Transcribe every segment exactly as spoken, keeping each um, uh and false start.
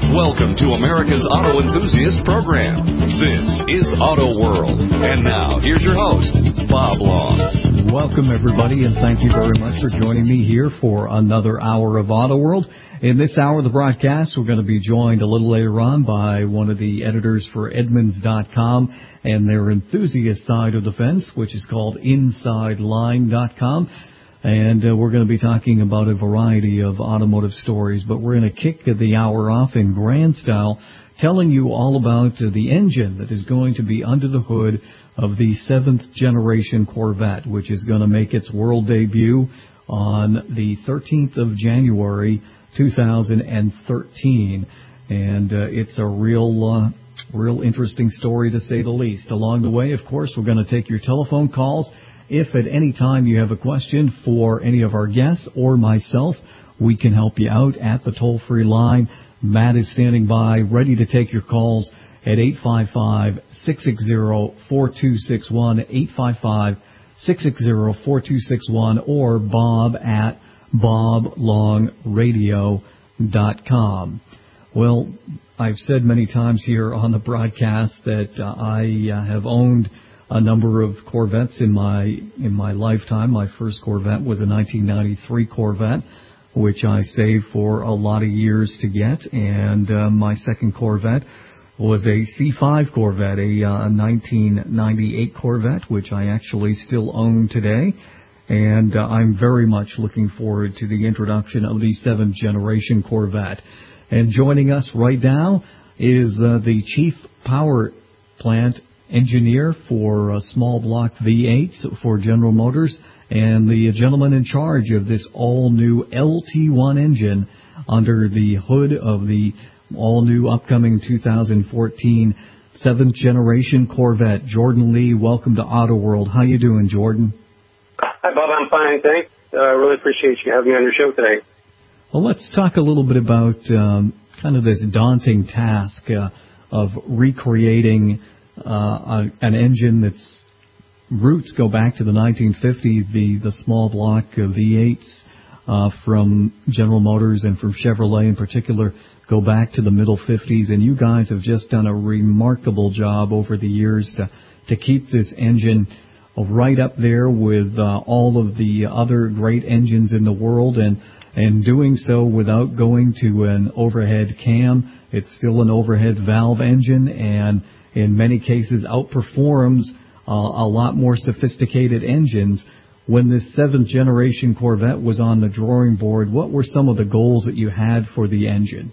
Welcome to America's Auto Enthusiast Program. This is Auto World. And now, here's your host, Bob Long. Welcome, everybody, and thank you very much for joining me here for another hour of Auto World. In this hour of the broadcast, we're going to be joined a little later on by one of the editors for Edmunds dot com and their enthusiast side of the fence, which is called Inside Line dot com. And uh, we're going to be talking about a variety of automotive stories, but we're going to kick the hour off in grand style, telling you all about uh, the engine that is going to be under the hood of the seventh generation Corvette, which is going to make its world debut on the thirteenth of January, two thousand thirteen. And uh, it's a real, uh, real interesting story, to say the least. Along the way, of course, we're going to take your telephone calls. If at any time you have a question for any of our guests or myself, we can help you out at the toll-free line. Matt is standing by, ready to take your calls at eight five five, six six zero, four two six one, eight five five, six six zero, four two six one, or bob at bob long radio dot com. Well, I've said many times here on the broadcast that uh, I uh, have owned a number of Corvettes in my in my lifetime. My first Corvette was a nineteen ninety-three Corvette, which I saved for a lot of years to get. And uh, my second Corvette was a C five Corvette, a uh, nineteen ninety-eight Corvette, which I actually still own today. And uh, I'm very much looking forward to the introduction of the seventh generation Corvette. And joining us right now is uh, the Chief Power Plant Engineer for uh, small block V eights for General Motors, and the gentleman in charge of this all-new L T one engine under the hood of the all-new upcoming two thousand fourteen seventh generation Corvette. Jordan Lee, welcome to Auto World. How you doing, Jordan? Hi, Bob. I'm fine, thanks. I uh, really appreciate you having me on your show today. Well, let's talk a little bit about um, kind of this daunting task uh, of recreating Uh, an engine that's roots go back to the nineteen fifties, the, the small block V eights uh, from General Motors and from Chevrolet in particular go back to the middle fifties, and you guys have just done a remarkable job over the years to, to keep this engine right up there with uh, all of the other great engines in the world, and, and doing so without going to an overhead cam. It's still an overhead valve engine, and in many cases outperforms uh, a lot more sophisticated engines. When this seventh generation Corvette was on the drawing board, what were some of the goals that you had for the engine?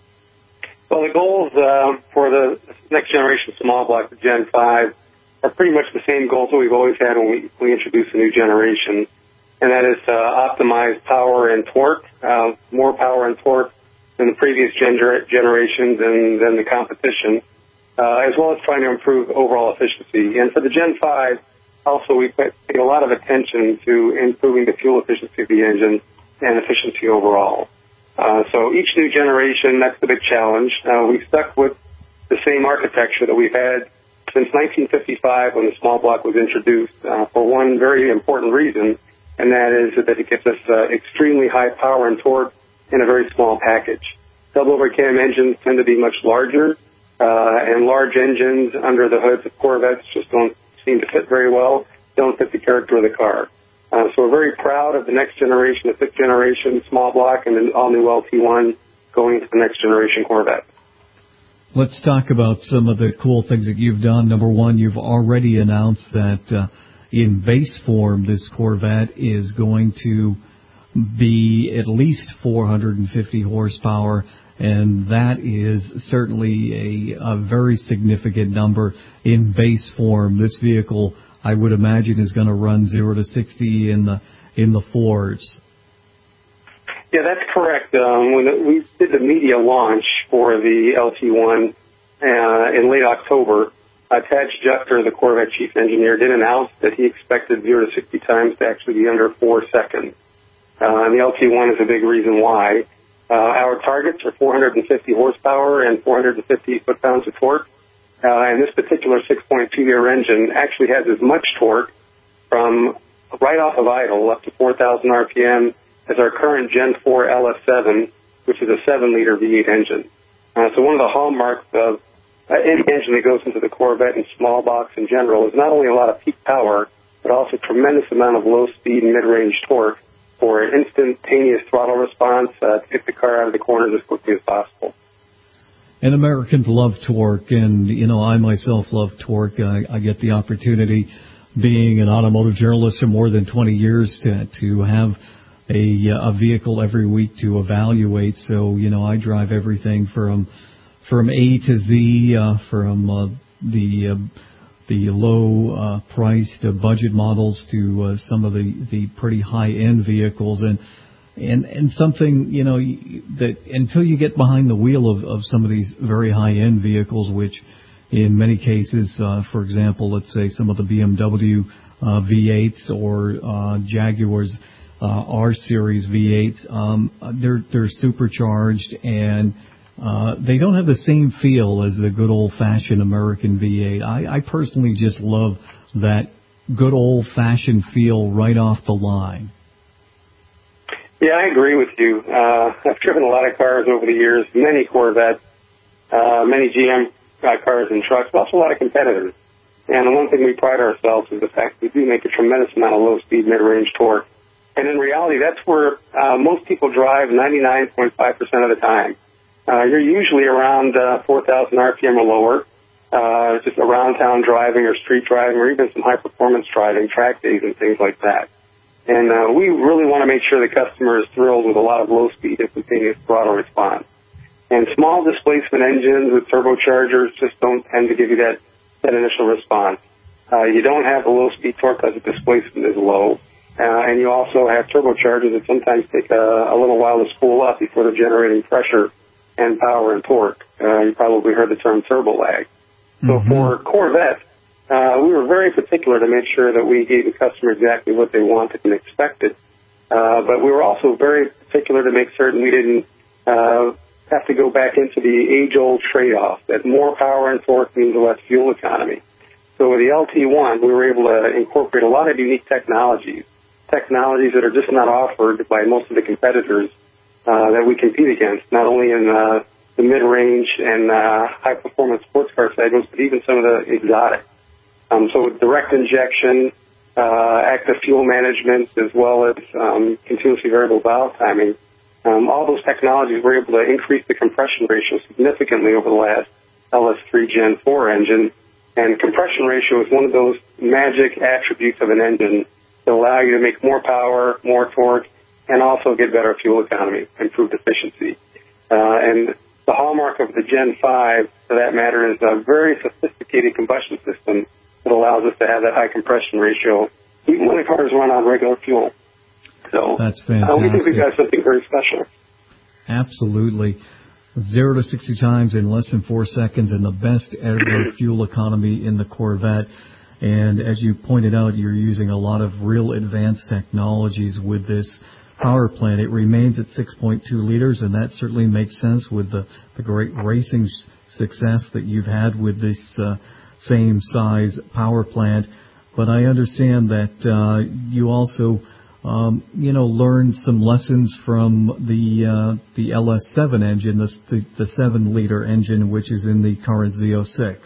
Well, the goals uh, for the next generation small block, the Gen five, are pretty much the same goals that we've always had when we, we introduce a new generation, and that is to uh, optimize power and torque, uh, more power and torque than the previous gener- generations and than the competition. Uh, as well as trying to improve overall efficiency. And for the Gen five, also we pay a lot of attention to improving the fuel efficiency of the engine and efficiency overall. Uh, so each new generation, that's the big challenge. Uh, we've stuck with the same architecture that we've had since nineteen fifty-five when the small block was introduced uh, for one very important reason, and that is that it gives us uh, extremely high power and torque in a very small package. Double overcam engines tend to be much larger, Uh, and large engines under the hoods of Corvettes just don't seem to fit very well, don't fit the character of the car. Uh, so we're very proud of the next generation, the fifth generation small block, and the all-new L T one going to the next generation Corvette. Let's talk about some of the cool things that you've done. Number one, you've already announced that uh, in base form, this Corvette is going to be at least four hundred fifty horsepower, and that is certainly a, a very significant number in base form. This vehicle, I would imagine, is going to run zero to sixty in the in the fours. Yeah, that's correct. Um, when we did the media launch for the L T one uh, in late October, uh, Tad Schefter, the Corvette chief engineer, did announce that he expected zero to sixty times to actually be under four seconds. Uh, and the L T one is a big reason why. Uh, our targets are four hundred fifty horsepower and four hundred fifty foot-pounds of torque. Uh, and this particular six point two liter engine actually has as much torque from right off of idle up to four thousand R P M as our current Gen four L S seven, which is a seven liter V eight engine. Uh, so one of the hallmarks of uh, any engine that goes into the Corvette and small box in general is not only a lot of peak power, but also a tremendous amount of low speed and mid-range torque for an instantaneous throttle response uh, to get the car out of the corners as quickly as possible. And Americans love torque, and, you know, I myself love torque. I, I get the opportunity, being an automotive journalist for more than twenty years, to, to have a, a vehicle every week to evaluate. So, you know, I drive everything from from A to Z, uh, from uh, the uh, the low-priced uh, uh, budget models to uh, some of the, the pretty high-end vehicles. And And and something, you know, that until you get behind the wheel of, of some of these very high-end vehicles, which in many cases, uh, for example, let's say some of the B M W uh, V eights or uh, Jaguar's uh, R-Series V eights, um, they're, they're supercharged, and uh, they don't have the same feel as the good old-fashioned American V eight. I, I personally just love that good old-fashioned feel right off the line. Yeah, I agree with you. Uh, I've driven a lot of cars over the years, many Corvettes, uh, many G M uh, cars and trucks, but also a lot of competitors. And the one thing we pride ourselves is the fact that we do make a tremendous amount of low-speed, mid-range torque. And in reality, that's where uh, most people drive ninety-nine point five percent of the time. Uh, you're usually around uh, four thousand R P M or lower, uh, just around town driving or street driving or even some high-performance driving, track days and things like that. And uh, we really want to make sure the customer is thrilled with a lot of low-speed, instantaneous throttle response. And small displacement engines with turbochargers just don't tend to give you that, that initial response. Uh, you don't have the low-speed torque because the displacement is low. Uh, and you also have turbochargers that sometimes take a, a little while to spool up before they're generating pressure and power and torque. Uh, you probably heard the term turbo lag. So mm-hmm. for Corvette, Uh, we were very particular to make sure that we gave the customer exactly what they wanted and expected. Uh, but we were also very particular to make certain we didn't uh, have to go back into the age-old trade-off, that more power and torque means less fuel economy. So with the L T one, we were able to incorporate a lot of unique technologies, technologies that are just not offered by most of the competitors uh, that we compete against, not only in uh, the mid-range and uh, high-performance sports car segments, but even some of the exotic. Um, so with direct injection, uh, active fuel management, as well as um, continuously variable valve timing, um, all those technologies were able to increase the compression ratio significantly over the last L S three Gen four engine. And compression ratio is one of those magic attributes of an engine that allow you to make more power, more torque, and also get better fuel economy, improved efficiency. Uh, and the hallmark of the Gen five, for that matter, is a very sophisticated combustion system that allows us to have that high compression ratio, even when the cars run on regular fuel. So that's fantastic. Uh, we think we've got something very special. Absolutely. Zero to sixty times in less than four seconds, and the best ever fuel economy in the Corvette. And as you pointed out, you're using a lot of real advanced technologies with this power plant. It remains at six point two liters, and that certainly makes sense with the, the great racing success that you've had with this uh, same size power plant. But I understand that uh, you also, um, you know, learned some lessons from the uh, the L S seven engine, the, the, the seven liter engine, which is in the current Z oh six.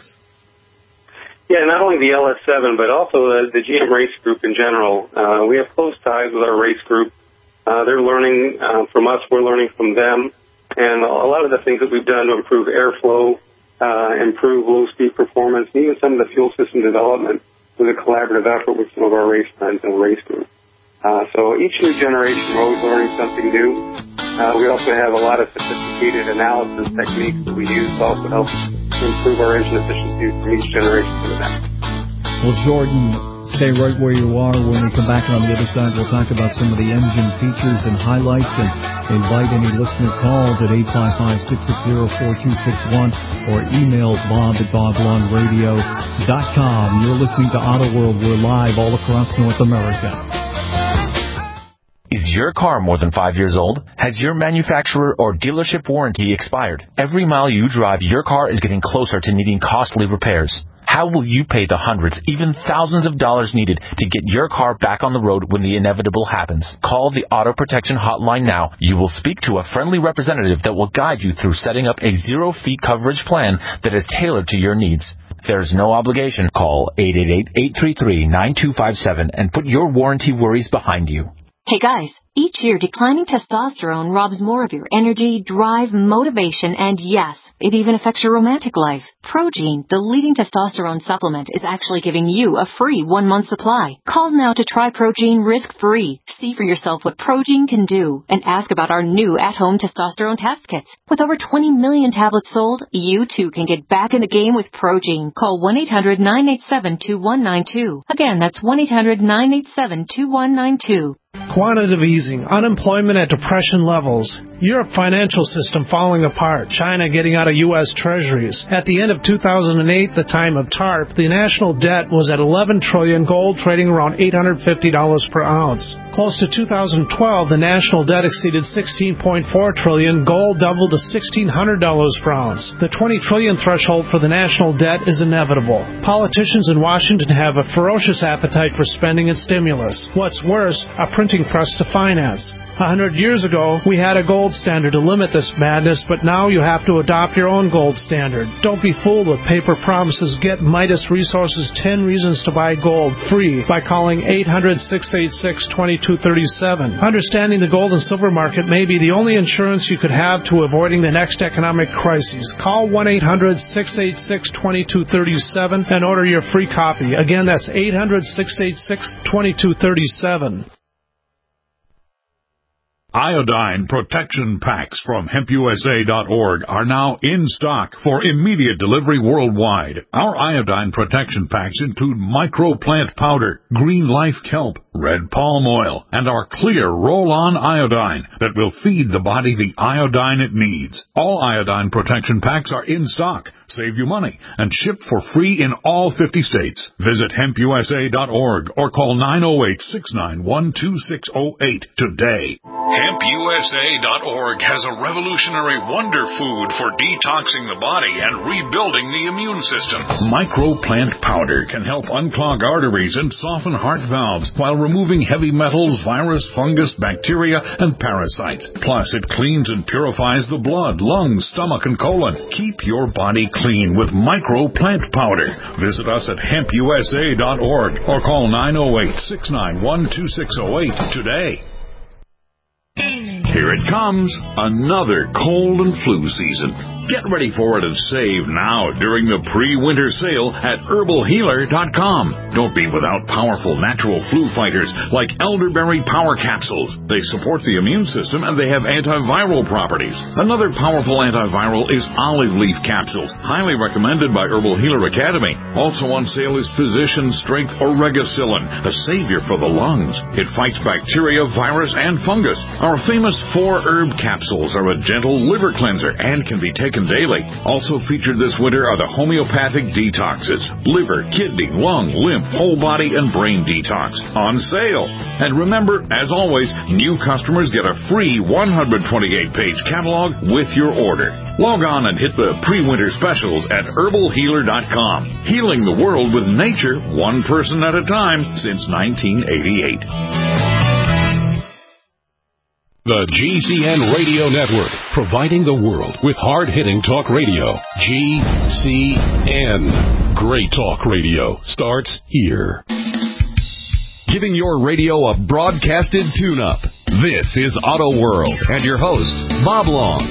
Yeah, not only the L S seven, but also the, the G M Race Group in general. Uh, we have close ties with our race group. Uh, they're learning uh, from us. We're learning from them. And a lot of the things that we've done to improve airflow, Uh, improve low-speed performance, and even some of the fuel system development with a collaborative effort with some of our race friends and race group. Uh, so each new generation, we're always learning something new. Uh, we also have a lot of sophisticated analysis techniques that we use to also help improve our engine efficiency from each generation to the next. Well, Jordan, stay right where you are. When we come back on the other side, we'll talk about some of the engine features and highlights, and invite any listener calls at eight five five, six six zero, four two six one or email bob at bob lawn radio dot com. You're listening to Auto World. We're live all across North America. Is your car more than five years old? Has your manufacturer or dealership warranty expired? Every mile you drive, your car is getting closer to needing costly repairs. How will you pay the hundreds, even thousands of dollars needed to get your car back on the road when the inevitable happens? Call the Auto Protection Hotline now. You will speak to a friendly representative that will guide you through setting up a zero-fee coverage plan that is tailored to your needs. There's no obligation. Call eight eight eight, eight three three, nine two five seven and put your warranty worries behind you. Hey guys, each year declining testosterone robs more of your energy, drive, motivation, and yes, it even affects your romantic life. Progene, the leading testosterone supplement, is actually giving you a free one-month supply. Call now to try Progene risk-free. See for yourself what Progene can do and ask about our new at-home testosterone test kits. With over twenty million tablets sold, you too can get back in the game with Progene. Call one eight hundred, nine eight seven, two one nine two. Again, that's one eight hundred, nine eight seven, two one nine two. Quantitative easing, unemployment at depression levels, Europe financial system falling apart, China getting out of U S treasuries. At the end of two thousand eight, the time of TARP, the national debt was at eleven trillion dollars, gold trading around eight hundred fifty dollars per ounce. Close to two thousand twelve, the national debt exceeded sixteen point four trillion dollars, gold doubled to sixteen hundred dollars per ounce. The twenty trillion dollars threshold for the national debt is inevitable. Politicians in Washington have a ferocious appetite for spending and stimulus. What's worse, a printing press to finance. A hundred years ago, we had a gold standard to limit this madness, but now you have to adopt your own gold standard. Don't be fooled with paper promises. Get Midas Resources ten Reasons to Buy Gold free by calling eight hundred, six eight six, two two three seven. Understanding the gold and silver market may be the only insurance you could have to avoiding the next economic crisis. Call one eight hundred, six eight six, two two three seven and order your free copy. Again, that's eight hundred, six eight six, two two three seven. Iodine protection packs from hemp U S A dot org are now in stock for immediate delivery worldwide. Our iodine protection packs include microplant powder, green life kelp, red palm oil, and our clear roll-on iodine that will feed the body the iodine it needs. All iodine protection packs are in stock. Save you money and ship for free in all fifty states. Visit hemp U S A dot org or call nine oh eight, six nine one, two six oh eight today. hemp U S A dot org has a revolutionary wonder food for detoxing the body and rebuilding the immune system. Microplant powder can help unclog arteries and soften heart valves while removing heavy metals, virus, fungus, bacteria, and parasites. Plus, it cleans and purifies the blood, lungs, stomach, and colon. Keep your body clean with microplant powder. Visit us at hemp U S A dot org or call nine oh eight, six nine one, two six oh eight today. Here it comes, another cold and flu season. Get ready for it and save now during the pre-winter sale at herbal healer dot com. Don't be without powerful natural flu fighters like elderberry power capsules. They support the immune system and they have antiviral properties. Another powerful antiviral is olive leaf capsules, highly recommended by Herbal Healer Academy. Also on sale is Physician Strength Oregacillin, a savior for the lungs. It fights bacteria, virus, and fungus. Our famous four herb capsules are a gentle liver cleanser and can be taken daily. Also featured this winter are the homeopathic detoxes, liver, kidney, lung, lymph, whole body, and brain detox on sale. And remember, as always, new customers get a free one hundred twenty-eight page catalog with your order. Log on and hit the pre-winter specials at herbal healer dot com. Healing the world with nature, one person at a time, since nineteen eighty-eight. The G C N Radio Network, providing the world with hard-hitting talk radio. G C N. Great talk radio starts here. Giving your radio a broadcasted tune-up. This is Auto World and your host, Bob Long.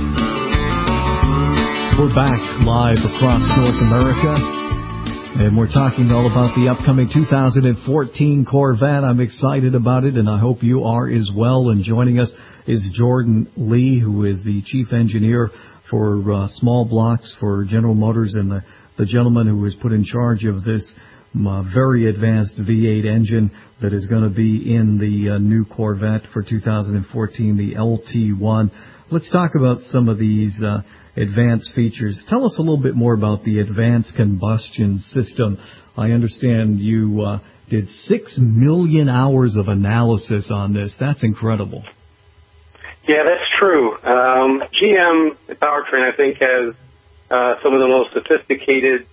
We're back live across North America. And we're talking all about the upcoming two thousand fourteen Corvette. I'm excited about it, and I hope you are as well. And joining us is Jordan Lee, who is the chief engineer for uh, small blocks for General Motors, and the, the gentleman who was put in charge of this uh, very advanced V eight engine that is going to be in the uh, new Corvette for two thousand fourteen, the L T one. Let's talk about some of these uh advanced features. Tell us a little bit more about the advanced combustion system. I understand you uh, did six million hours of analysis on this. That's incredible. Yeah, that's true. Um, G M Powertrain, I think, has uh, some of the most sophisticated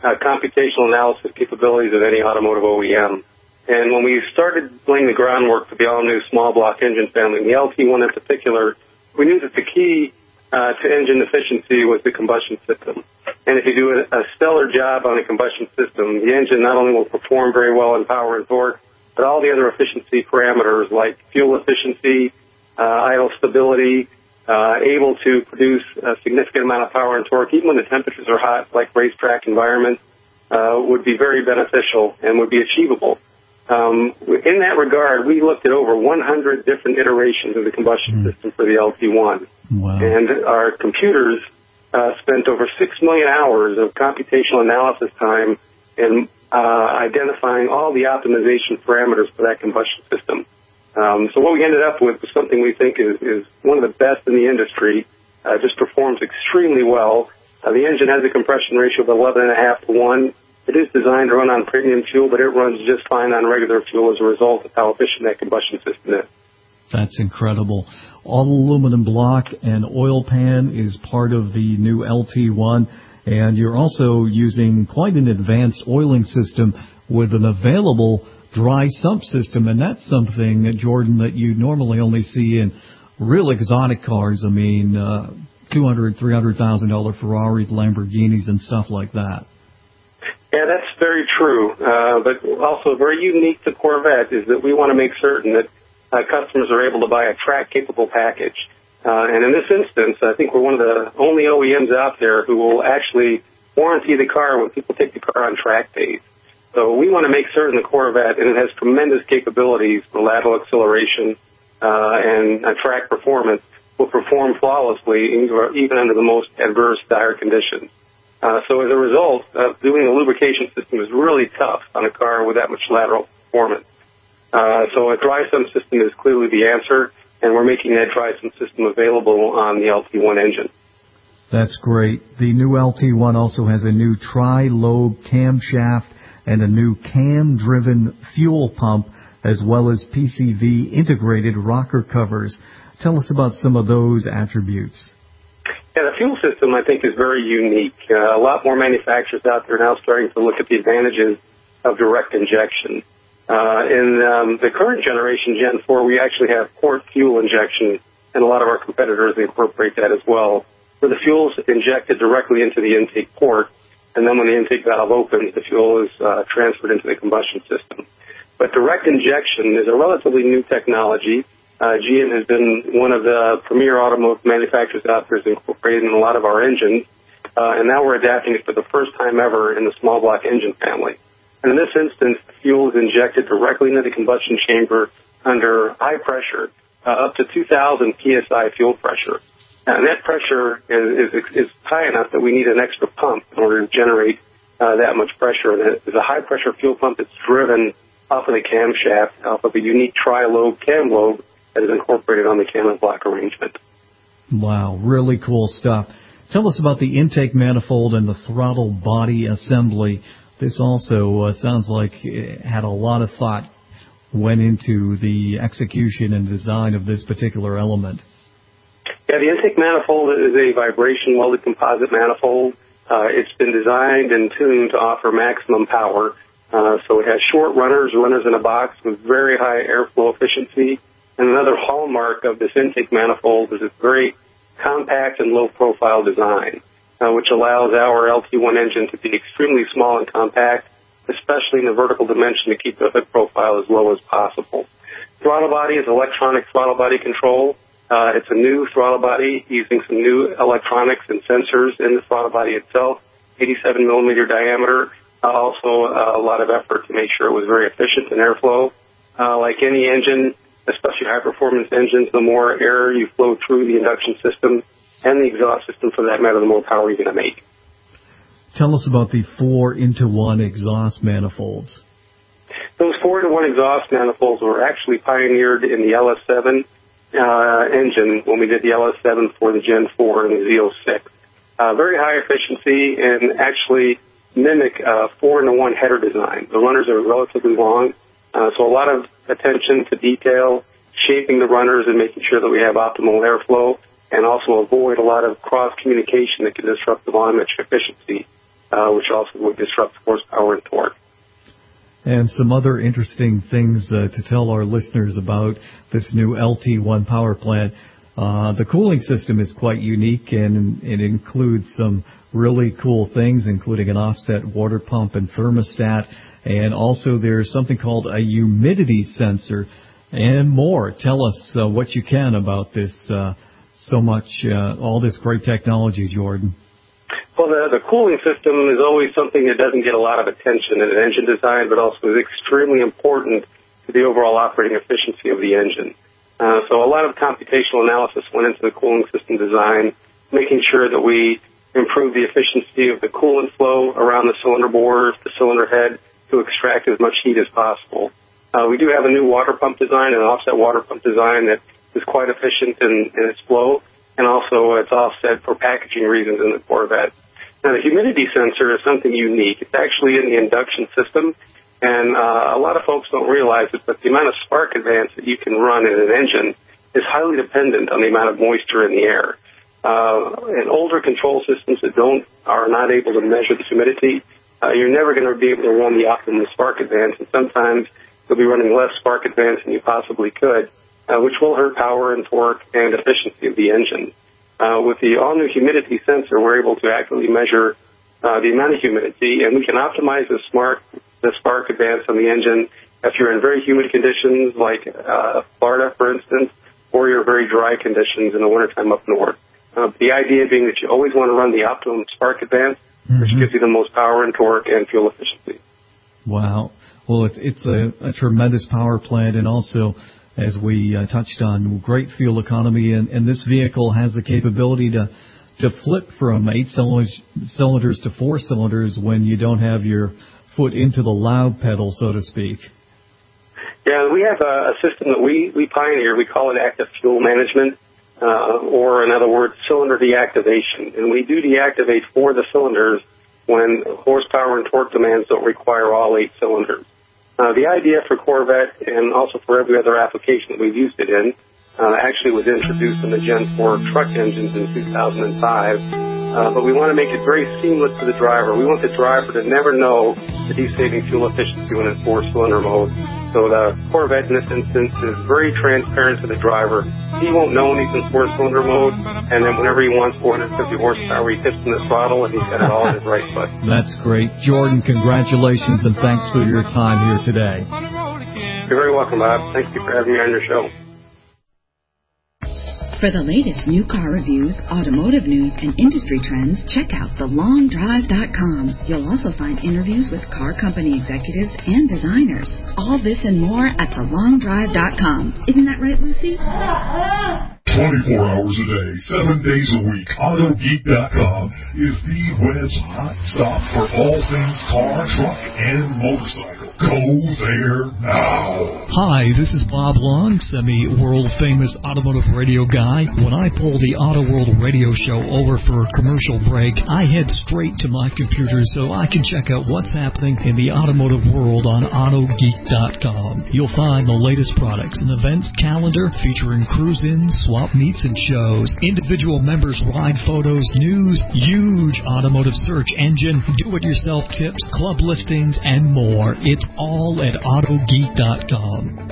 uh, computational analysis capabilities of any automotive O E M. And when we started laying the groundwork for the all-new small block engine family, the L T one in particular, we knew that the key uh, to engine efficiency was the combustion system. And if you do a, a stellar job on the combustion system, the engine not only will perform very well in power and torque, but all the other efficiency parameters like fuel efficiency, uh, idle stability, uh, able to produce a significant amount of power and torque, even when the temperatures are hot, like racetrack environments, uh, would be very beneficial and would be achievable. Um, in that regard, we looked at over one hundred different iterations of the combustion mm. system for the L T one. Wow. And our computers uh, spent over six million hours of computational analysis time in uh, identifying all the optimization parameters for that combustion system. Um, so what we ended up with was something we think is, is one of the best in the industry. Uh, just performs extremely well. Uh, the engine has a compression ratio of eleven and a half to one. It is designed to run on premium fuel, but it runs just fine on regular fuel as a result of how efficient that combustion system is. That's incredible. All aluminum block and oil pan is part of the new L T one, and you're also using quite an advanced oiling system with an available dry sump system, and that's something, Jordan, that you normally only see in real exotic cars. I mean, uh, two hundred thousand dollars, three hundred thousand dollars Ferraris, Lamborghinis, and stuff like that. Yeah, that's very true. Uh, but also very unique to Corvette is that we want to make certain that uh, customers are able to buy a track-capable package. Uh, and in this instance, I think we're one of the only O E Ms out there who will actually warranty the car when people take the car on track days. So we want to make certain the Corvette, and it has tremendous capabilities for lateral acceleration uh, and uh, track performance, will perform flawlessly even under the most adverse, dire conditions. Uh, so as a result, uh, doing a lubrication system is really tough on a car with that much lateral performance. Uh, so a dry sump system is clearly the answer, and we're making that dry sump system available on the L T one engine. That's great. The new L T one also has a new tri-lobe camshaft and a new cam-driven fuel pump, as well as P C V integrated rocker covers. Tell us about some of those attributes. Yeah, the fuel system, I think, is very unique. Uh, a lot more manufacturers out there now starting to look at the advantages of direct injection. Uh, in um, the current generation, Gen four, we actually have port fuel injection, and a lot of our competitors incorporate that as well, where the fuel is injected directly into the intake port, and then when the intake valve opens, the fuel is uh, transferred into the combustion system. But direct injection is a relatively new technology. Uh, G M has been one of the premier automotive manufacturers out there, incorporated in a lot of our engines, uh, and now we're adapting it for the first time ever in the small block engine family. And in this instance, the fuel is injected directly into the combustion chamber under high pressure, uh, up to two thousand P S I fuel pressure. And that pressure is, is, is high enough that we need an extra pump in order to generate uh, that much pressure. And it is a high-pressure fuel pump that's driven off of the camshaft, off of a unique tri-lobe cam lobe that is incorporated on the cam and block arrangement. Wow, really cool stuff. Tell us about the intake manifold and the throttle body assembly. This also uh, sounds like it had a lot of thought went into the execution and design of this particular element. Yeah, the intake manifold is a vibration welded composite manifold. Uh, it's been designed and tuned to offer maximum power. Uh, so it has short runners, runners in a box with very high airflow efficiency. And another hallmark of this intake manifold is its very compact and low-profile design, uh, which allows our L T one engine to be extremely small and compact, especially in the vertical dimension to keep the hood profile as low as possible. Throttle body is electronic throttle body control. Uh, it's a new throttle body using some new electronics and sensors in the throttle body itself, eighty-seven millimeter diameter. Uh, also uh, a lot of effort to make sure it was very efficient in airflow. Uh, like any engine, especially high-performance engines, the more air you flow through the induction system and the exhaust system, for that matter, the more power you're going to make. Tell us about the four into one exhaust manifolds. Those four into one exhaust manifolds were actually pioneered in the L S seven uh, engine when we did the L S seven for the Gen four and the Z oh six. Uh, very high efficiency and actually mimic uh, four into one header design. The runners are relatively long. Uh, so a lot of attention to detail, shaping the runners and making sure that we have optimal airflow, and also avoid a lot of cross-communication that can disrupt the volumetric efficiency uh, which also would disrupt horsepower and torque. And some other interesting things uh, to tell our listeners about this new L T one power plant. Uh, the cooling system is quite unique, and it includes some really cool things, including an offset water pump and thermostat, and also there's something called a humidity sensor and more. Tell us uh, what you can about this, uh, so much, uh, all this great technology, Jordan. Well, the, the cooling system is always something that doesn't get a lot of attention in an engine design, but also is extremely important to the overall operating efficiency of the engine. Uh, so a lot of computational analysis went into the cooling system design, making sure that we improve the efficiency of the coolant flow around the cylinder bores, the cylinder head, to extract as much heat as possible. Uh, we do have a new water pump design, an offset water pump design that is quite efficient in, in its flow, and also it's offset for packaging reasons in the Corvette. Now, the humidity sensor is something unique. It's actually in the induction system, and uh, a lot of folks don't realize it, but the amount of spark advance that you can run in an engine is highly dependent on the amount of moisture in the air. Uh, in older control systems that don't are not able to measure the humidity, uh, you're never going to be able to run the optimum spark advance, and sometimes you'll be running less spark advance than you possibly could, uh, which will hurt power and torque and efficiency of the engine. Uh, with the all-new humidity sensor, we're able to accurately measure uh, the amount of humidity, and we can optimize the, smart, the spark advance on the engine if you're in very humid conditions like uh, Florida, for instance, or your very dry conditions in the wintertime up north. Uh, the idea being that you always want to run the optimum spark advance, mm-hmm. which gives you the most power and torque and fuel efficiency. Wow. Well, it's, it's a, a tremendous power plant, and also, as we uh, touched on, great fuel economy, and, and this vehicle has the capability to to flip from eight cylinders, cylinders to four cylinders when you don't have your foot into the loud pedal, so to speak. Yeah, we have a, a system that we, we pioneer. We call it active fuel management, uh, or in other words, cylinder deactivation. And we do deactivate four of the cylinders when horsepower and torque demands don't require all eight cylinders. Uh, the idea for Corvette, and also for every other application that we've used it in, uh, actually was introduced in the Gen four truck engines in two thousand five. Uh, but we want to make it very seamless to the driver. We want the driver to never know that he's saving fuel efficiency when in four-cylinder mode. So the Corvette, in this instance, is very transparent to the driver. He won't know when he's in four-cylinder mode, and then whenever he wants four hundred fifty horsepower, he tips in the throttle, and he's got it all in his right foot. That's great. Jordan, congratulations, and thanks for your time here today. You're very welcome, Bob. Thank you for having me on your show. For the latest new car reviews, automotive news, and industry trends, check out the long drive dot com. You'll also find interviews with car company executives and designers. All this and more at the long drive dot com. Isn't that right, Lucy? twenty-four hours a day, seven days a week, auto geek dot com is the web's hot stop for all things car, truck, and motorcycle. Go there now. Hi, this is Bob Long, semi-world famous automotive radio guy. When I pull the Auto World radio show over for a commercial break, I head straight to my computer so I can check out what's happening in the automotive world on auto geek dot com. You'll find the latest products and events calendar featuring cruise-ins, swap meets, and shows, individual members' ride photos, news, huge automotive search engine, do-it-yourself tips, club listings, and more. It's all at auto geek dot com.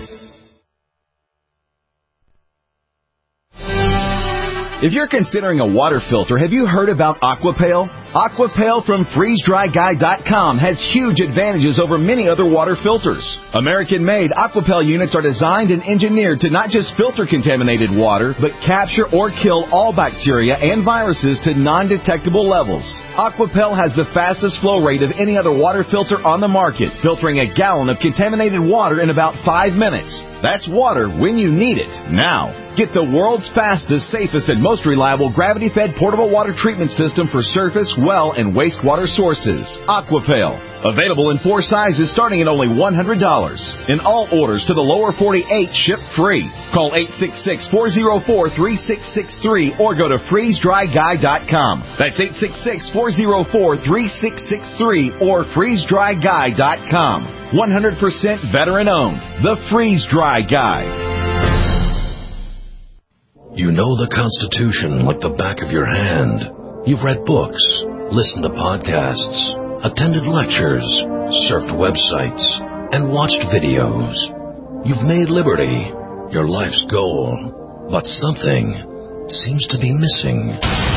If you're considering a water filter, have you heard about Aquapale? Aquapale from freeze dry guy dot com has huge advantages over many other water filters. American-made Aquapale units are designed and engineered to not just filter contaminated water, but capture or kill all bacteria and viruses to non-detectable levels. Aquapale has the fastest flow rate of any other water filter on the market, filtering a gallon of contaminated water in about five minutes. That's water when you need it, now. Get the world's fastest, safest, and most reliable gravity-fed portable water treatment system for surface, well, and wastewater sources. Aquapale. Available in four sizes starting at only one hundred dollars. And all orders to the lower forty-eight ship free. Call eight six six, four oh four, three six six three or go to freeze dry guy dot com. That's eight six six, four oh four, three six six three or freeze dry guy dot com. one hundred percent veteran owned. The Freeze Dry Guy. You know the Constitution like the back of your hand. You've read books, listened to podcasts, attended lectures, surfed websites, and watched videos. You've made liberty your life's goal, but something seems to be missing.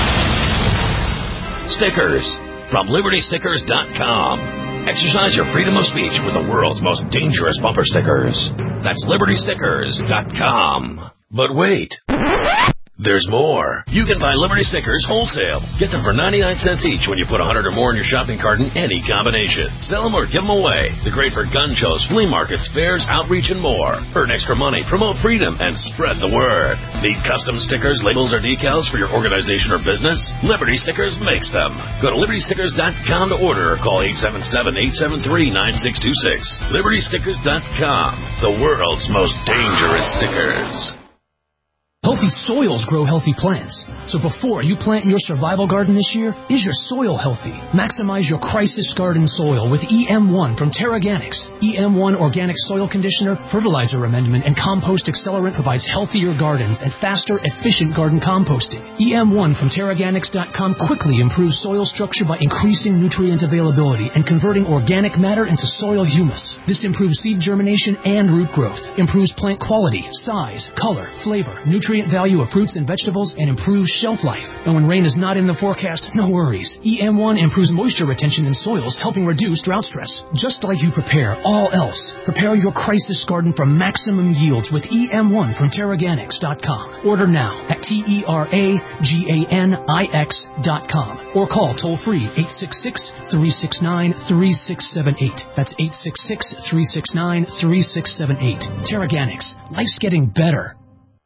Stickers from Liberty Stickers dot com. Exercise your freedom of speech with the world's most dangerous bumper stickers. That's Liberty Stickers dot com. But wait. There's more. You can buy Liberty Stickers wholesale. Get them for ninety-nine cents each when you put one hundred or more in your shopping cart in any combination. Sell them or give them away. They're great for gun shows, flea markets, fairs, outreach, and more. Earn extra money, promote freedom, and spread the word. Need custom stickers, labels, or decals for your organization or business? Liberty Stickers makes them. Go to Liberty Stickers dot com to order or call eight seven seven, eight seven three, nine six two six. Liberty Stickers dot com. The world's most dangerous stickers. Healthy soils grow healthy plants. So before you plant your survival garden this year, is your soil healthy? Maximize your crisis garden soil with E M one from Terraganics. E M one Organic Soil Conditioner, Fertilizer Amendment, and Compost Accelerant provides healthier gardens and faster, efficient garden composting. E M one from Terraganics dot com quickly improves soil structure by increasing nutrient availability and converting organic matter into soil humus. This improves seed germination and root growth, improves plant quality, size, color, flavor, nutrient value of fruits and vegetables, and improves shelf life. And when rain is not in the forecast, no worries. E M one improves moisture retention in soils, helping reduce drought stress. Just like you prepare all else, prepare your crisis garden for maximum yields with E M one from Terraganics dot com. Order now at T E R A G A N I X dot com or call toll-free eight six six, three six nine, three six seven eight. That's eight six six, three six nine, three six seven eight. Terraganics. Life's getting better.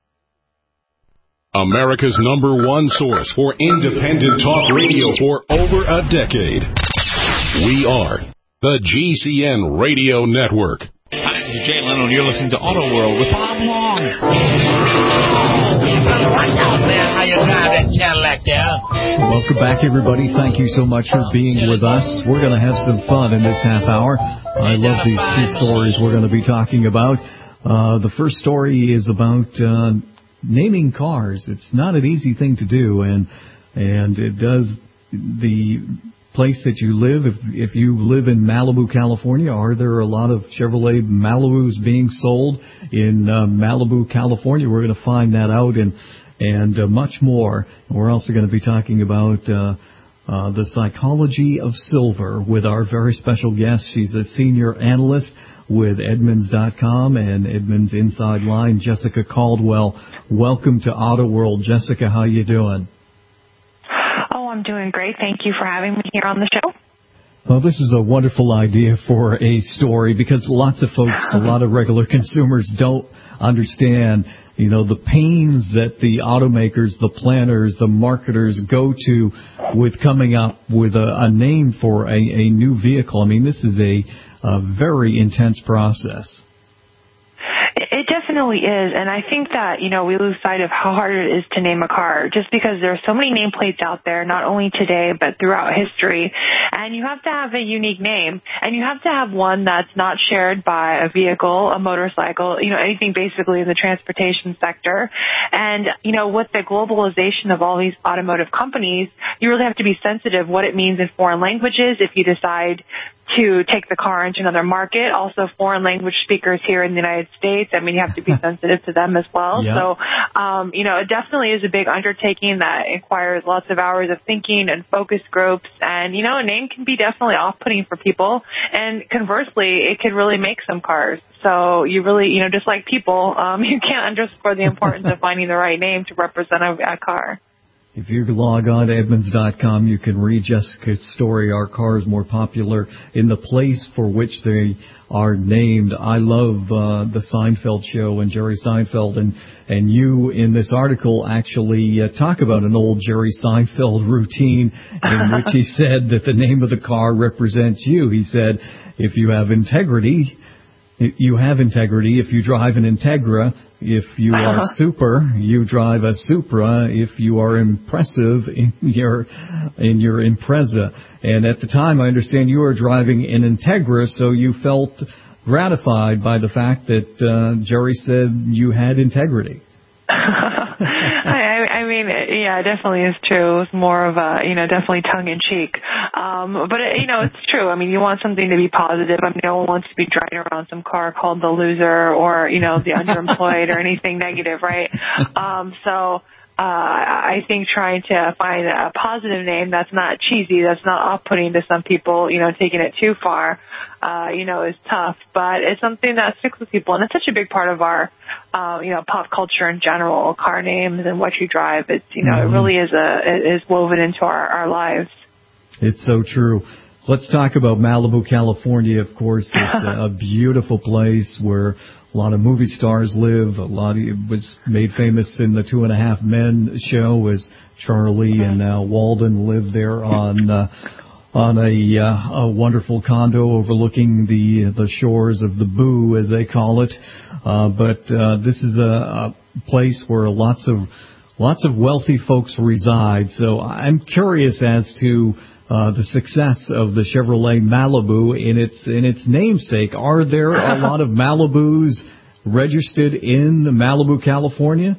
America's number one source for independent talk radio for over a decade. We are the G C N Radio Network. Hi, this is Jay Leno, and you're listening to Auto World with Bob Long. What's up, man? How you drive that Cadillac there? Welcome back, everybody. Thank you so much for being with us. We're going to have some fun in this half hour. I love these two stories we're going to be talking about. Uh, the first story is about uh, naming cars. It's not an easy thing to do, and and it does the place that you live. If if you live in Malibu, California, are there a lot of Chevrolet Malibus being sold in uh, Malibu, California? We're going to find that out, and and uh, much more. We're also going to be talking about uh, uh, the psychology of silver with our very special guest. She's a senior analyst with Edmunds dot com and Edmunds Inside Line, Jessica Caldwell. Welcome to Auto World. Jessica, how you doing? Oh, I'm doing great. Thank you for having me here on the show. Well, this is a wonderful idea for a story because lots of folks, a lot of regular consumers don't understand, you know, the pains that the automakers, the planners, the marketers go to with coming up with a, a name for a, a new vehicle. I mean, this is a A very intense process. It definitely is, and I think that, you know, we lose sight of how hard it is to name a car just because there are so many nameplates out there, not only today but throughout history, and you have to have a unique name, and you have to have one that's not shared by a vehicle, a motorcycle, you know, anything basically in the transportation sector. And, you know, with the globalization of all these automotive companies, you really have to be sensitive what it means in foreign languages if you decide to take the car into another market. Also, foreign language speakers here in the United States, I mean, you have to be sensitive to them as well. Yeah. So, um, you know, it definitely is a big undertaking that requires lots of hours of thinking and focus groups. And, you know, a name can be definitely off-putting for people. And conversely, it could really make some cars. So you really, you know, just like people, um, you can't underscore the importance of finding the right name to represent a, a car. If you log on to Edmunds dot com, you can read Jessica's story, Our Car is More Popular in the Place for Which They Are Named. I love uh, the Seinfeld show and Jerry Seinfeld, and, and you in this article actually uh, talk about an old Jerry Seinfeld routine in which he said that the name of the car represents you. He said, if you have integrity, you have integrity if you drive an Integra. If you are super, you drive a Supra. If you are impressive, in your in your Impreza. And at the time, I understand you were driving an Integra, so you felt gratified by the fact that uh, Jerry said you had integrity. I, I mean, mean, yeah, it definitely is true. It's more of a, you know, definitely tongue-in-cheek. Um, but, it, you know, it's true. I mean, you want something to be positive. I mean, no one wants to be driving around some car called the loser or, you know, the underemployed or anything negative, right? Um, so... Uh, I think trying to find a positive name that's not cheesy, that's not off-putting to some people, you know, taking it too far, uh, you know, is tough. But it's something that sticks with people, and it's such a big part of our, uh, you know, pop culture in general, car names and what you drive. It's, you know, mm-hmm. it really is a it is woven into our, our lives. It's so true. Let's talk about Malibu, California. Of course, it's a beautiful place where a lot of movie stars live. A lot of it was made famous in the Two and a Half Men show as Charlie and uh, Walden lived there on uh, on a, uh, a wonderful condo overlooking the the shores of the Boo, as they call it. Uh, but uh, this is a, a place where lots of lots of wealthy folks reside. So I'm curious as to Uh, the success of the Chevrolet Malibu in its in its namesake. Are there a lot of Malibus registered in Malibu, California?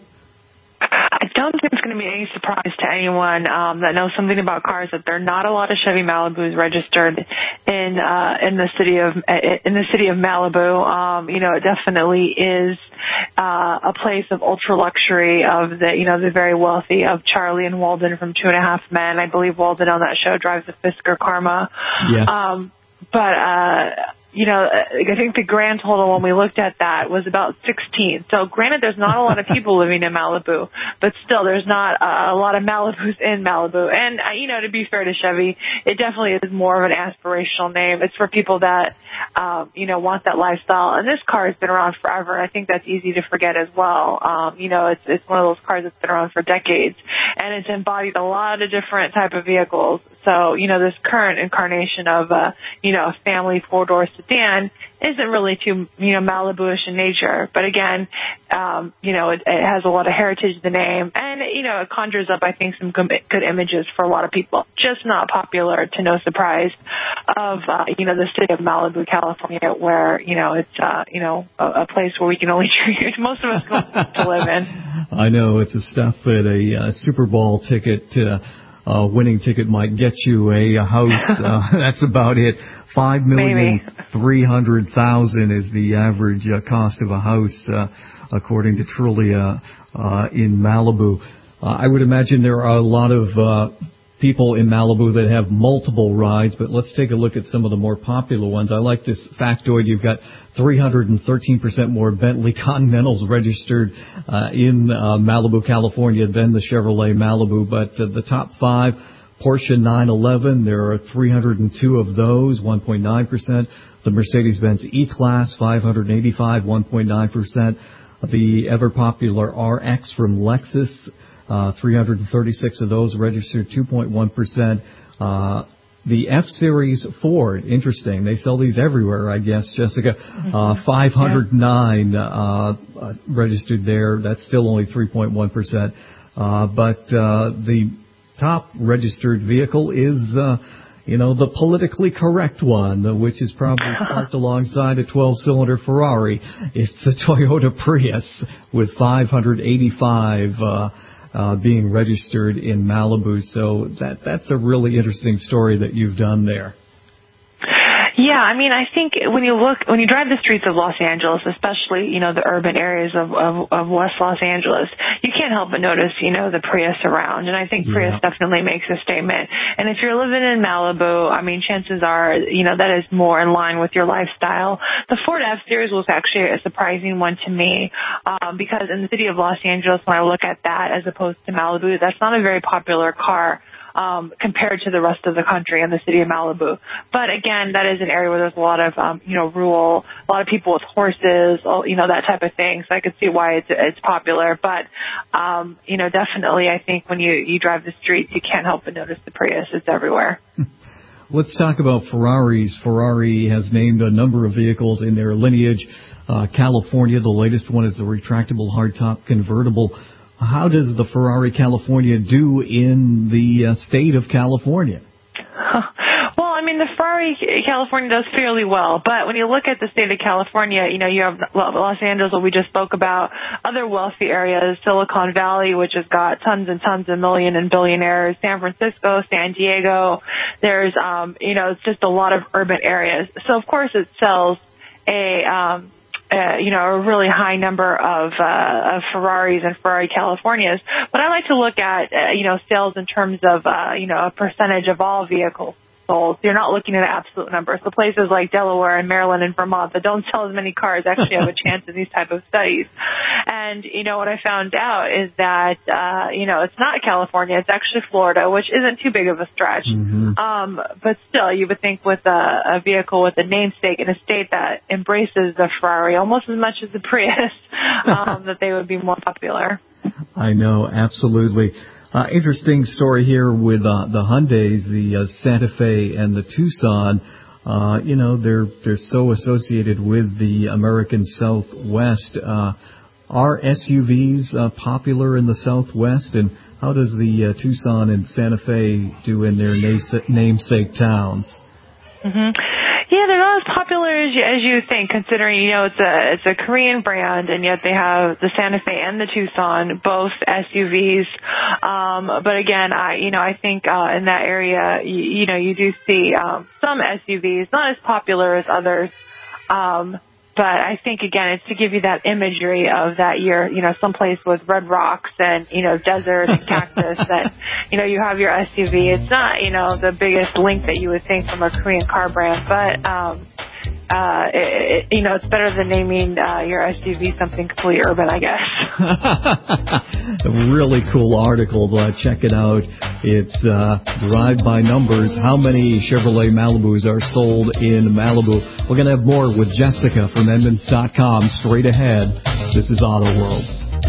I don't think it's going to be any surprise to anyone um, that knows something about cars that there are not a lot of Chevy Malibus registered in uh, in the city of in the city of Malibu. Um, you know, it definitely is uh, a place of ultra luxury of the you know the very wealthy of Charlie and Walden from Two and a Half Men. I believe Walden on that show drives a Fisker Karma. Yes. Um, but uh, you know, I think the grand total when we looked at that was about sixteen. So granted, there's not a lot of people living in Malibu, but still there's not a lot of Malibus in Malibu. And, you know, to be fair to Chevy, it definitely is more of an aspirational name. It's for people that, um, you know, want that lifestyle. And this car has been around forever. And I think that's easy to forget as well. Um, you know, it's, it's one of those cars that's been around for decades, and it's embodied a lot of different type of vehicles. So, you know, this current incarnation of, uh, you know, a family four-door sedan isn't really too, you know, Malibu-ish in nature. But again, um, you know, it, it has a lot of heritage to the name. And, you know, it conjures up, I think, some good, good images for a lot of people. Just not popular, to no surprise, of, uh, you know, the city of Malibu, California, where, you know, it's, uh, you know, a, a place where we can only treat most of us to live in. I know. It's the stuff that a uh, Super Bowl ticket uh, uh, winning ticket might get you a, a house. Uh, that's about it. Five million three hundred thousand is the average uh, cost of a house, uh, according to Trulia uh, in Malibu. Uh, I would imagine there are a lot of uh, people in Malibu that have multiple rides, but let's take a look at some of the more popular ones. I like this factoid. You've got three hundred thirteen percent more Bentley Continentals registered uh, in uh, Malibu, California than the Chevrolet Malibu, but uh, the top five, Porsche nine eleven, there are three hundred two of those, one point nine percent. The Mercedes-Benz E-Class, five hundred eighty-five, one point nine percent. The ever-popular R X from Lexus, uh, three hundred thirty-six of those registered, two point one percent. Uh, the F-Series Ford, interesting. They sell these everywhere, I guess, Jessica. Uh, five hundred nine uh, uh, registered there. That's still only three point one percent. Uh, but uh, the top registered vehicle is, uh, you know, the politically correct one, which is probably parked alongside a twelve-cylinder Ferrari. It's a Toyota Prius with five hundred eighty-five uh, uh, being registered in Malibu. So that that's a really interesting story that you've done there. Yeah, I mean, I think when you look, when you drive the streets of Los Angeles, especially, you know, the urban areas of, of, of West Los Angeles, you can't help but notice, you know, the Prius around. And I think yeah. Prius definitely makes a statement. And if you're living in Malibu, I mean, chances are, you know, that is more in line with your lifestyle. The Ford F-Series was actually a surprising one to me, um, because in the city of Los Angeles, when I look at that as opposed to Malibu, that's not a very popular car. Um, compared to the rest of the country and the city of Malibu. But again, that is an area where there's a lot of, um, you know, rural, a lot of people with horses, you know, that type of thing. So I could see why it's, it's popular. But, um, you know, definitely I think when you, you drive the streets, you can't help but notice the Prius. It's everywhere. Let's talk about Ferraris. Ferrari has named a number of vehicles in their lineage. Uh, California, the latest one is the retractable hardtop convertible. How does the Ferrari California do in the uh, state of California? Well, I mean, the Ferrari Ferrari, California does fairly well, but when you look at the state of California, you know, you have Los Angeles, what we just spoke about, other wealthy areas, Silicon Valley, which has got tons and tons of million and billionaires, San Francisco, San Diego. There's, um, you know, it's just a lot of urban areas. So, of course, it sells a, um, Uh, you know, a really high number of, uh, of Ferraris and Ferrari Californias. But I like to look at, uh, you know, sales in terms of, uh, you know, a percentage of all vehicles sold. So you're not looking at absolute numbers. So places like Delaware and Maryland and Vermont that don't sell as many cars actually have a chance in these type of studies. And, you know, what I found out is that, uh, you know, it's not California, it's actually Florida, which isn't too big of a stretch. Mm-hmm. Um, but still, you would think with a, a vehicle with a namesake in a state that embraces the Ferrari almost as much as the Prius, um, that they would be more popular. I know, absolutely. Uh, interesting story here with uh, the Hyundais, the uh, Santa Fe and the Tucson. Uh, you know, they're they're so associated with the American Southwest. Uh, are S U Vs uh, popular in the Southwest, and how does the uh, Tucson and Santa Fe do in their namesake towns? Mm-hmm. Yeah, they're not as popular as you, as you think, considering, you know, it's a it's a Korean brand, and yet they have the Santa Fe and the Tucson, both S U Vs. Um, but again, I you know I think uh, in that area, you, you know, you do see um, some S U Vs, not as popular as others. Um, But I think, again, it's to give you that imagery of that you're, you know, someplace with red rocks and, you know, desert and cactus that, you know, you have your S U V. It's not, you know, the biggest link that you would think from a Korean car brand, but, um, uh, it, it, you know, it's better than naming uh, your S U V something completely urban, I guess. A really cool article. Uh, check it out. It's uh, Drive by Numbers. How many Chevrolet Malibus are sold in Malibu? We're going to have more with Jessica from Edmunds dot com straight ahead. This is Auto World.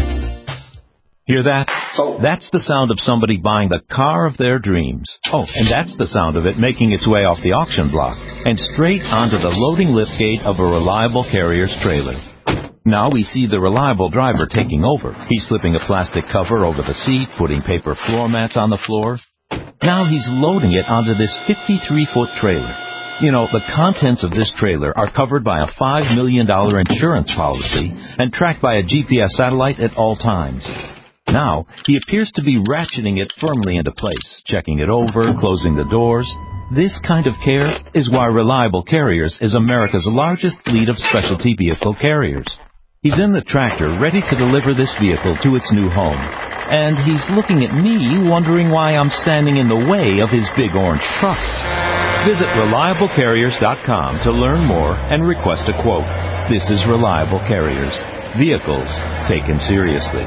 Hear that? That's the sound of somebody buying the car of their dreams. Oh, and that's the sound of it making its way off the auction block and straight onto the loading liftgate of a Reliable Carriers trailer. Now we see the reliable driver taking over. He's slipping a plastic cover over the seat, putting paper floor mats on the floor. Now he's loading it onto this fifty-three foot trailer. You know, the contents of this trailer are covered by a five million dollars insurance policy and tracked by a G P S satellite at all times. Now, he appears to be ratcheting it firmly into place, checking it over, closing the doors. This kind of care is why Reliable Carriers is America's largest fleet of specialty vehicle carriers. He's in the tractor, ready to deliver this vehicle to its new home. And he's looking at me, wondering why I'm standing in the way of his big orange truck. Visit Reliable Carriers dot com to learn more and request a quote. This is Reliable Carriers. Vehicles taken seriously.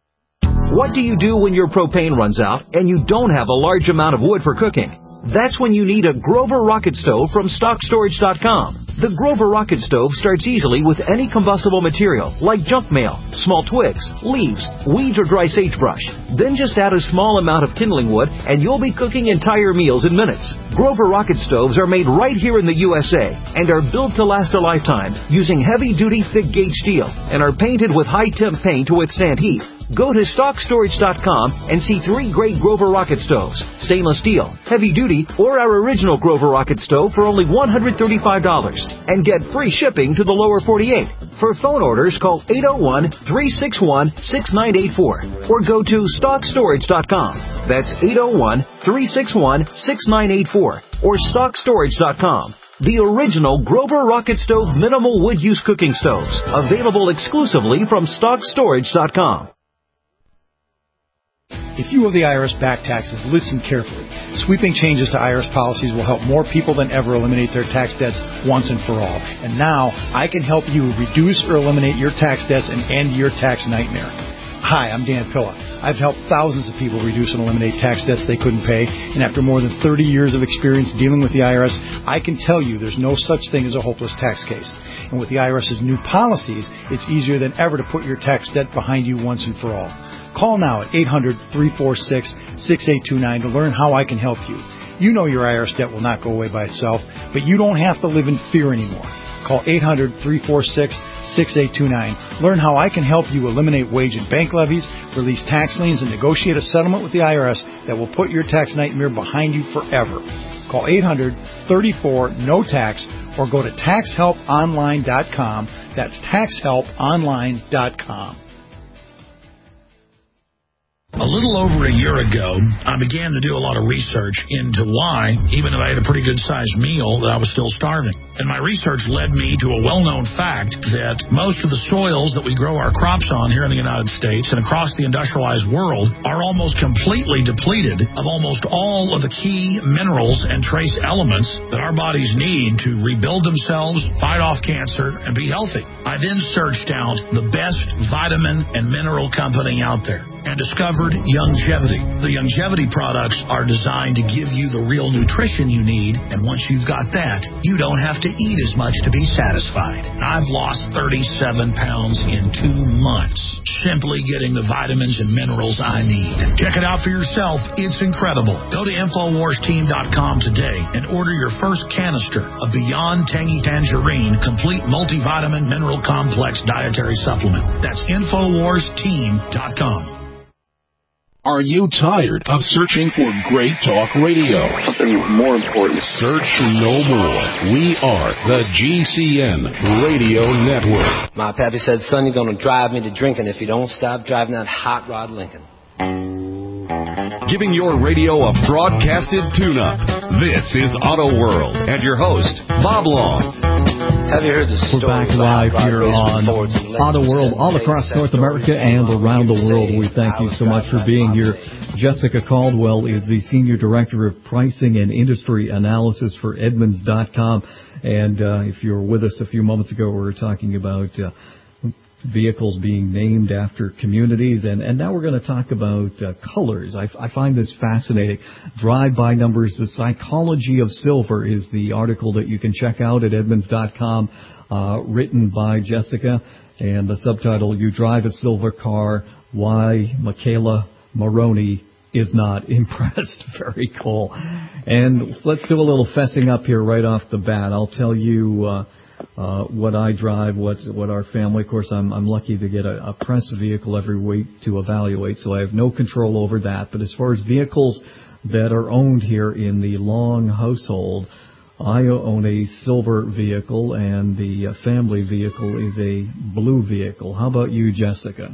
What do you do when your propane runs out and you don't have a large amount of wood for cooking? That's when you need a Grover Rocket Stove from Stock Storage dot com. The Grover Rocket Stove starts easily with any combustible material, like junk mail, small twigs, leaves, weeds, or dry sagebrush. Then just add a small amount of kindling wood, and you'll be cooking entire meals in minutes. Grover Rocket Stoves are made right here in the U S A and are built to last a lifetime using heavy-duty thick-gauge steel and are painted with high-temp paint to withstand heat. Go to Stock Storage dot com and see three great Grover Rocket Stoves, stainless steel, heavy duty, or our original Grover Rocket Stove for only one hundred thirty-five dollars and get free shipping to the lower forty-eight. For phone orders, call eight oh one, three six one, six nine eight four or go to Stock Storage dot com. That's eight oh one, three six one, six nine eight four or Stock Storage dot com. The original Grover Rocket Stove minimal wood use cooking stoves, available exclusively from Stock Storage dot com. If you owe the I R S back taxes, listen carefully. Sweeping changes to I R S policies will help more people than ever eliminate their tax debts once and for all. And now, I can help you reduce or eliminate your tax debts and end your tax nightmare. Hi, I'm Dan Pilla. I've helped thousands of people reduce and eliminate tax debts they couldn't pay, and after more than thirty years of experience dealing with the I R S, I can tell you there's no such thing as a hopeless tax case. And with the I R S's new policies, it's easier than ever to put your tax debt behind you once and for all. Call now at eight hundred, three four six, six eight two nine to learn how I can help you. You know your I R S debt will not go away by itself, but you don't have to live in fear anymore. Call eight hundred, three four six, six eight two nine. Learn how I can help you eliminate wage and bank levies, release tax liens, and negotiate a settlement with the I R S that will put your tax nightmare behind you forever. Call eight hundred, three four, N O T A X or go to tax help online dot com. That's tax help online dot com. A little over a year ago, I began to do a lot of research into why, even if I had a pretty good-sized meal, that I was still starving. And my research led me to a well-known fact that most of the soils that we grow our crops on here in the United States and across the industrialized world are almost completely depleted of almost all of the key minerals and trace elements that our bodies need to rebuild themselves, fight off cancer, and be healthy. I then searched out the best vitamin and mineral company out there and discovered Youngevity. The Youngevity products are designed to give you the real nutrition you need, and once you've got that, you don't have to eat as much to be satisfied. I've lost thirty-seven pounds in two months, simply getting the vitamins and minerals I need. Check it out for yourself. It's incredible. Go to Infowars Team dot com today and order your first canister of Beyond Tangy Tangerine Complete Multivitamin Mineral Complex Dietary Supplement. That's Infowars Team dot com. Are you tired of searching for great talk radio? Something more important. Search no more. We are the G C N Radio Network. My pappy said, son, you're going to drive me to drinking if you don't stop driving that hot rod Lincoln. Giving your radio a broadcasted tune-up. This is Auto World and your host, Bob Long. Have you heard the story? We're back live here on Auto World all across North America and around the world. We thank you so much for being here. Jessica Caldwell is the Senior Director of Pricing and Industry Analysis for Edmunds dot com. And uh, if you were with us a few moments ago, we were talking about uh, vehicles being named after communities, and, and now we're going to talk about uh, colors. I, I find this fascinating. Drive-by numbers, the psychology of silver is the article that you can check out at Edmunds dot com, uh, written by Jessica, and the subtitle, You Drive a Silver Car, Why Michaela Maroney is Not Impressed. Very cool. And let's do a little fessing up here right off the bat. I'll tell you uh, Uh, what I drive, what what our family. Of course, I'm I'm lucky to get a, a press vehicle every week to evaluate, so I have no control over that. But as far as vehicles that are owned here in the Long household, I own a silver vehicle, and the uh, family vehicle is a blue vehicle. How about you, Jessica?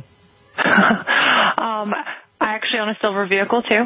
um. I actually own a silver vehicle, too,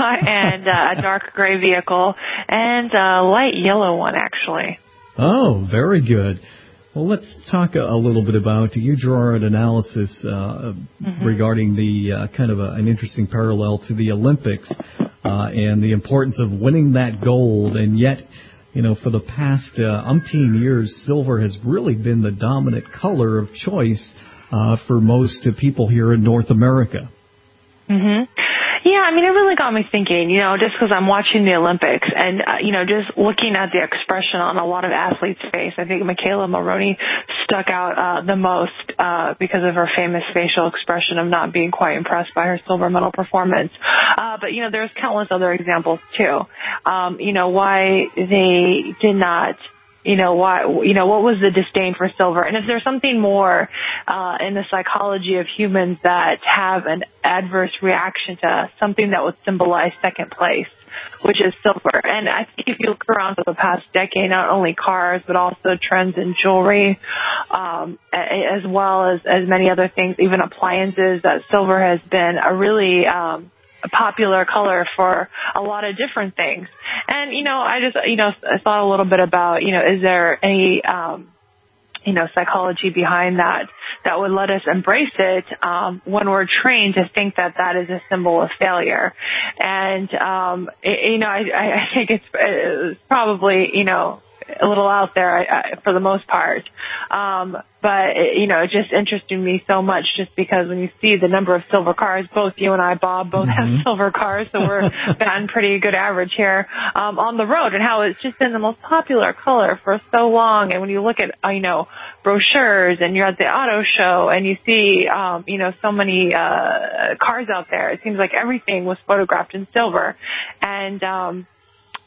and uh, a dark gray vehicle, and a light yellow one, actually. Oh, very good. Well, let's talk a, a little bit about, you draw an analysis uh, mm-hmm. regarding the uh, kind of a, an interesting parallel to the Olympics uh, and the importance of winning that gold. And yet, you know, for the past uh, umpteen years, silver has really been the dominant color of choice uh, for most uh, people here in North America. Mm-hmm. Yeah, I mean, it really got me thinking, you know, just because I'm watching the Olympics and, uh, you know, just looking at the expression on a lot of athletes' face. I think Michaela Maroney stuck out uh, the most uh, because of her famous facial expression of not being quite impressed by her silver medal performance. Uh, but, you know, there's countless other examples, too. Um, you know, why they did not... You know, why, you know, what was the disdain for silver? And if there's something more uh, in the psychology of humans that have an adverse reaction to something that would symbolize second place, which is silver. And I think if you look around for the past decade, not only cars, but also trends in jewelry, um, as well as, as many other things, even appliances, that silver has been a really... Um, a popular color for a lot of different things. And, you know, I just, you know, I thought a little bit about, you know, is there any, um, you know, psychology behind that that would let us embrace it um, when we're trained to think that that is a symbol of failure. And, um, it, you know, I, I think it's, it's probably, you know, a little out there I, I, for the most part. Um, but, it, you know, it just interested me so much just because when you see the number of silver cars, both you and I, Bob, both mm-hmm. have silver cars, so we're batting pretty good average here um, on the road, and how it's just been the most popular color for so long. And when you look at, uh, you know, brochures and you're at the auto show and you see, um, you know, so many uh, cars out there, it seems like everything was photographed in silver. And, um,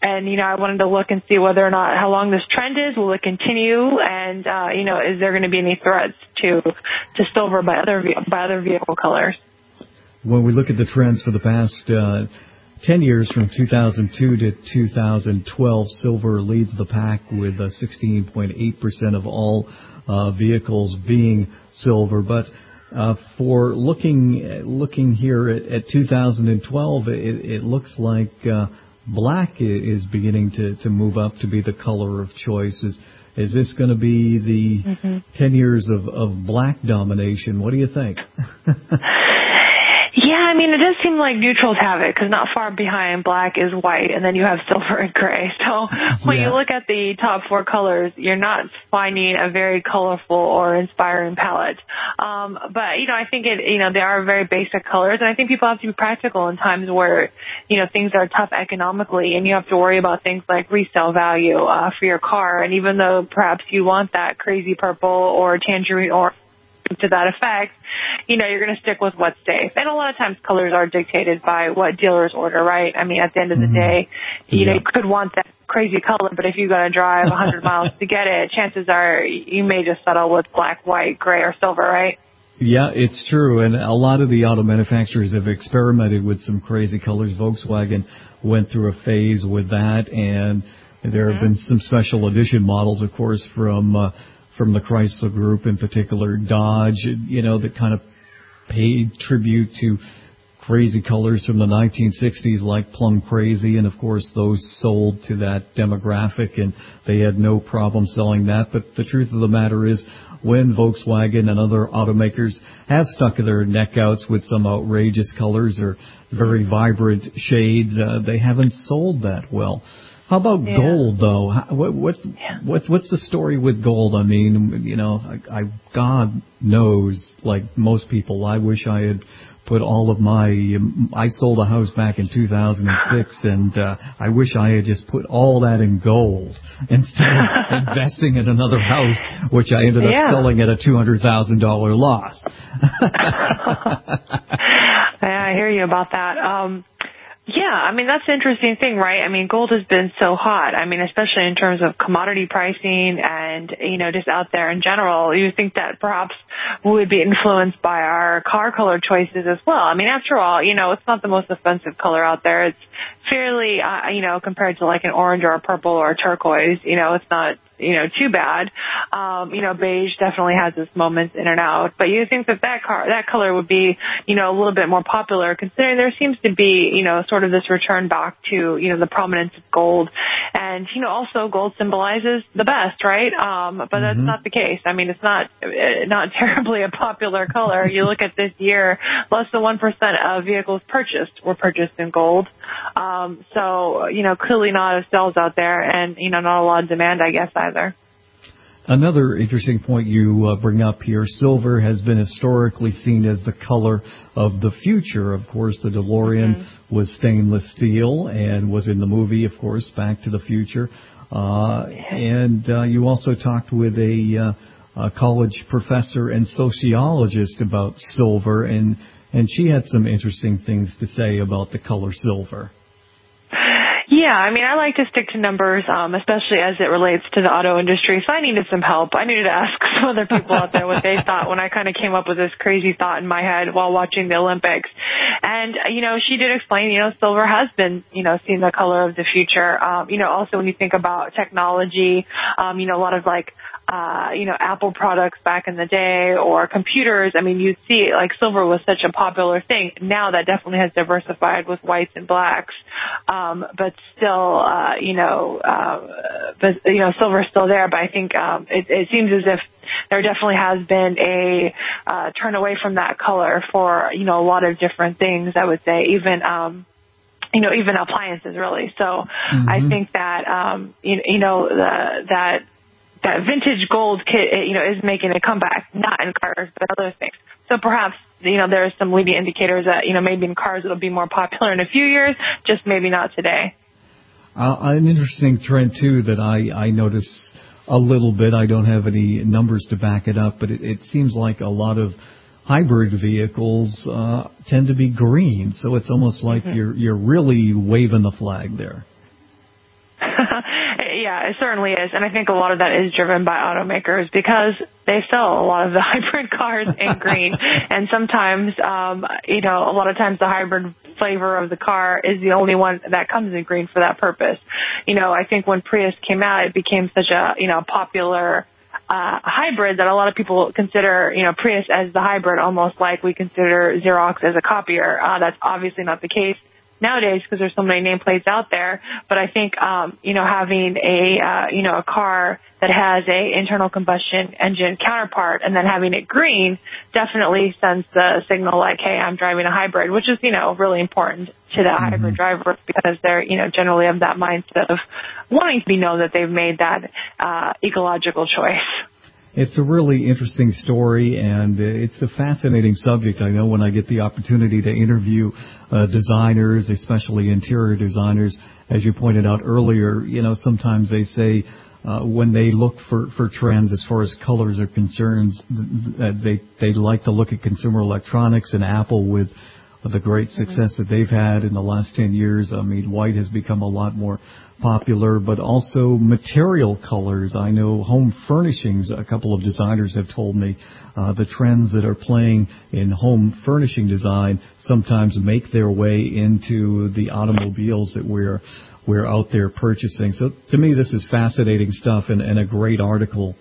and, you know, I wanted to look and see whether or not how long this trend is. Will it continue? And, uh, you know, is there going to be any threats to to silver by other by other vehicle colors? When we look at the trends for the past uh, ten years, from two thousand two to two thousand twelve, silver leads the pack with uh, sixteen point eight percent of all uh, vehicles being silver. But uh, for looking looking here at, at two thousand twelve, it, it looks like uh, black is beginning to, to move up to be the color of choice. Is, is this going to be the mm-hmm. ten years of, of black domination? What do you think? Yeah, I mean, it does seem like neutrals have it, because not far behind black is white, and then you have silver and gray. So when yeah. you look at the top four colors, you're not finding a very colorful or inspiring palette. Um, but, you know, I think it, you know, they are very basic colors, and I think people have to be practical in times where, you know, things are tough economically, and you have to worry about things like resale value uh, for your car. And even though perhaps you want that crazy purple or tangerine or to that effect, you know, you're going to stick with what's safe. And a lot of times colors are dictated by what dealers order, right? I mean, at the end of the day, you yeah. know, you could want that crazy color, but if you got to drive one hundred miles to get it, chances are you may just settle with black, white, gray, or silver, right? Yeah, it's true. And a lot of the auto manufacturers have experimented with some crazy colors. Volkswagen went through a phase with that, and there have mm-hmm. been some special edition models, of course, from uh, from the Chrysler Group, in particular Dodge, you know, that kind of paid tribute to crazy colors from the nineteen sixties like Plum Crazy, and of course those sold to that demographic, and they had no problem selling that. But the truth of the matter is, when Volkswagen and other automakers have stuck their neck outs with some outrageous colors or very vibrant shades, uh, they haven't sold that well. How about yeah. gold, though? How, what what yeah. what's what's the story with gold? I mean, you know, I, I God knows, like most people, I wish I had put all of my. Um, I sold a house back in two thousand six, and uh, I wish I had just put all that in gold instead of investing in another house, which I ended yeah. up selling at a two hundred thousand dollar loss. I hear you about that. Um, Yeah, I mean, that's the interesting thing, right? I mean, gold has been so hot. I mean, especially in terms of commodity pricing and, you know, just out there in general. You think that perhaps we would be influenced by our car color choices as well. I mean, after all, you know, it's not the most offensive color out there. It's fairly, uh, you know, compared to like an orange or a purple or a turquoise, you know, it's not, you know, too bad. Um, you know, beige definitely has its moments in and out, but you think that that car, that color would be, you know, a little bit more popular, considering there seems to be, you know, sort of this return back to, you know, the prominence of gold. And, you know, also gold symbolizes the best, right? Um, but mm-hmm. that's not the case. I mean, it's not, not terribly a popular color. You look at this year, less than one percent of vehicles purchased were purchased in gold. Um, so, you know, clearly not a sales out there, and, you know, not a lot of demand, I guess, either. Another interesting point you uh, bring up here, silver has been historically seen as the color of the future. Of course, the DeLorean mm-hmm. was stainless steel and was in the movie, of course, Back to the Future. Uh, and uh, you also talked with a, uh, a college professor and sociologist about silver, and, and she had some interesting things to say about the color silver. Yeah, I mean, I like to stick to numbers, um, especially as it relates to the auto industry. So I needed some help. I needed to ask some other people out there what they thought when I kind of came up with this crazy thought in my head while watching the Olympics. And, you know, she did explain, you know, silver has been, you know, seen the color of the future. Um, you know, also when you think about technology, um, you know, a lot of like, uh, you know, Apple products back in the day or computers. I mean, you see like silver was such a popular thing. Now that definitely has diversified with whites and blacks. Um, but still, uh, you know, uh, but, you know, silver is still there. But I think, um, it, it seems as if there definitely has been a, uh, turn away from that color for, you know, a lot of different things, I would say, even, um, you know, even appliances really. So mm-hmm. I think that, um, you, you know, the, that, that vintage gold kit, you know, is making a comeback, not in cars, but other things. So perhaps, you know, there are some leading indicators that, you know, maybe in cars it'll be more popular in a few years, just maybe not today. Uh, an interesting trend, too, that I, I notice a little bit. I don't have any numbers to back it up, but it, it seems like a lot of hybrid vehicles uh, tend to be green. So it's almost like mm-hmm. you're you're really waving the flag there. Yeah, it certainly is. And I think a lot of that is driven by automakers because they sell a lot of the hybrid cars in green. And sometimes, um, you know, a lot of times the hybrid flavor of the car is the only one that comes in green for that purpose. You know, I think when Prius came out, it became such a, you know, popular uh, hybrid that a lot of people consider, you know, Prius as the hybrid, almost like we consider Xerox as a copier. Uh, that's obviously not the case nowadays because there's so many nameplates out there. But I think, um, you know, having a, uh, you know, a car that has a internal combustion engine counterpart and then having it green definitely sends the signal like, hey, I'm driving a hybrid, which is, you know, really important to the mm-hmm. hybrid driver because they're, you know, generally have that mindset of wanting to be known that they've made that uh, ecological choice. It's a really interesting story, and it's a fascinating subject. I know when I get the opportunity to interview uh, designers, especially interior designers, as you pointed out earlier, you know, sometimes they say uh, when they look for, for trends as far as colors are concerned, they, they like to look at consumer electronics and Apple with the great success that they've had in the last ten years. I mean, white has become a lot more popular, but also material colors. I know home furnishings, a couple of designers have told me uh, the trends that are playing in home furnishing design sometimes make their way into the automobiles that we're we're out there purchasing. So to me, this is fascinating stuff and, and a great article.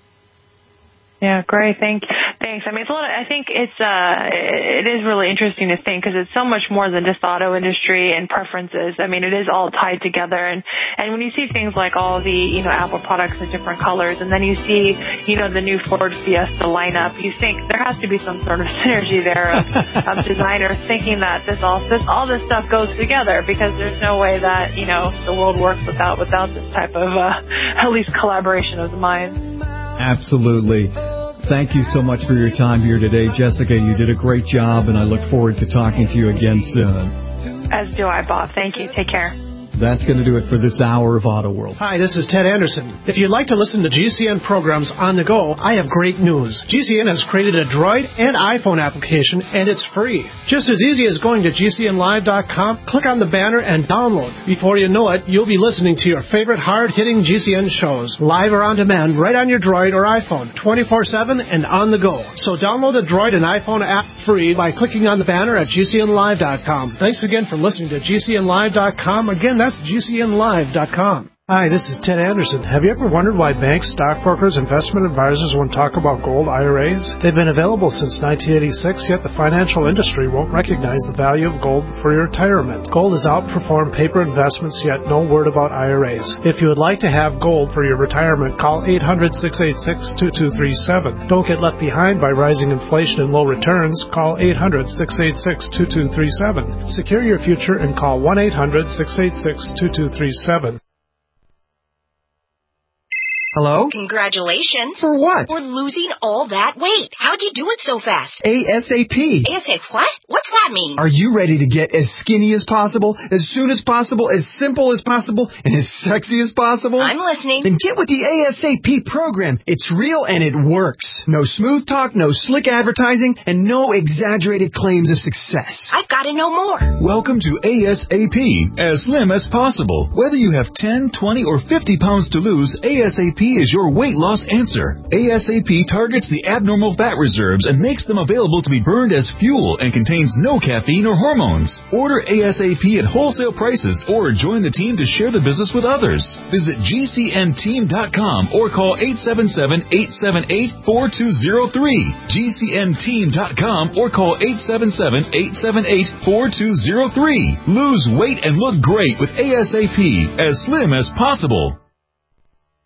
Yeah, great. Thank, thanks. I mean, it's a lot of, I think it's, uh, it is really interesting to think because it's so much more than just the auto industry and preferences. I mean, it is all tied together. And, and when you see things like all the, you know, Apple products in different colors, and then you see, you know, the new Ford Fiesta lineup, you think there has to be some sort of synergy there of, of designers thinking that this all, this, all this stuff goes together because there's no way that, you know, the world works without, without this type of, uh, at least collaboration of the minds. Absolutely. Thank you so much for your time here today, Jessica. You did a great job, and I look forward to talking to you again soon. As do I, Bob. Thank you. Take care. That's going to do it for this hour of Auto World. Hi, this is Ted Anderson. If you'd like to listen to G C N programs on the go, I have great news. G C N has created a Droid and iPhone application, and it's free. Just as easy as going to G C N live dot com, click on the banner, and download. Before you know it, you'll be listening to your favorite hard-hitting G C N shows, live or on demand, right on your Droid or iPhone, twenty-four seven and on the go. So download the Droid and iPhone app free by clicking on the banner at G C N live dot com. Thanks again for listening to G C N live dot com. Again, that's G C N live dot com. Hi, this is Ted Anderson. Have you ever wondered why banks, stockbrokers, investment advisors won't talk about gold I R As? They've been available since nineteen eighty-six, yet the financial industry won't recognize the value of gold for your retirement. Gold has outperformed paper investments, yet no word about I R As. If you would like to have gold for your retirement, call eight hundred, six eight six, two two three seven. Don't get left behind by rising inflation and low returns. Call eight hundred, six eight six, two two three seven. Secure your future and call one eight hundred, six eight six, two two three seven. Hello? Congratulations. For what? For losing all that weight. How'd you do it so fast? ASAP. ASAP what? What's that mean? Are you ready to get as skinny as possible, as soon as possible, as simple as possible, and as sexy as possible? I'm listening. Then get with the ASAP program. It's real and it works. No smooth talk, no slick advertising, and no exaggerated claims of success. I've got to know more. Welcome to ASAP, as slim as possible. Whether you have ten, twenty, or fifty pounds to lose, ASAP is your weight loss answer. ASAP targets the abnormal fat reserves and makes them available to be burned as fuel and contains no caffeine or hormones. Order ASAP at wholesale prices or join the team to share the business with others. Visit G C N team dot com or call eight seven seven, eight seven eight, four two zero three. G C N team dot com or call eight seven seven, eight seven eight, four two zero three. Lose weight and look great with ASAP, as slim as possible.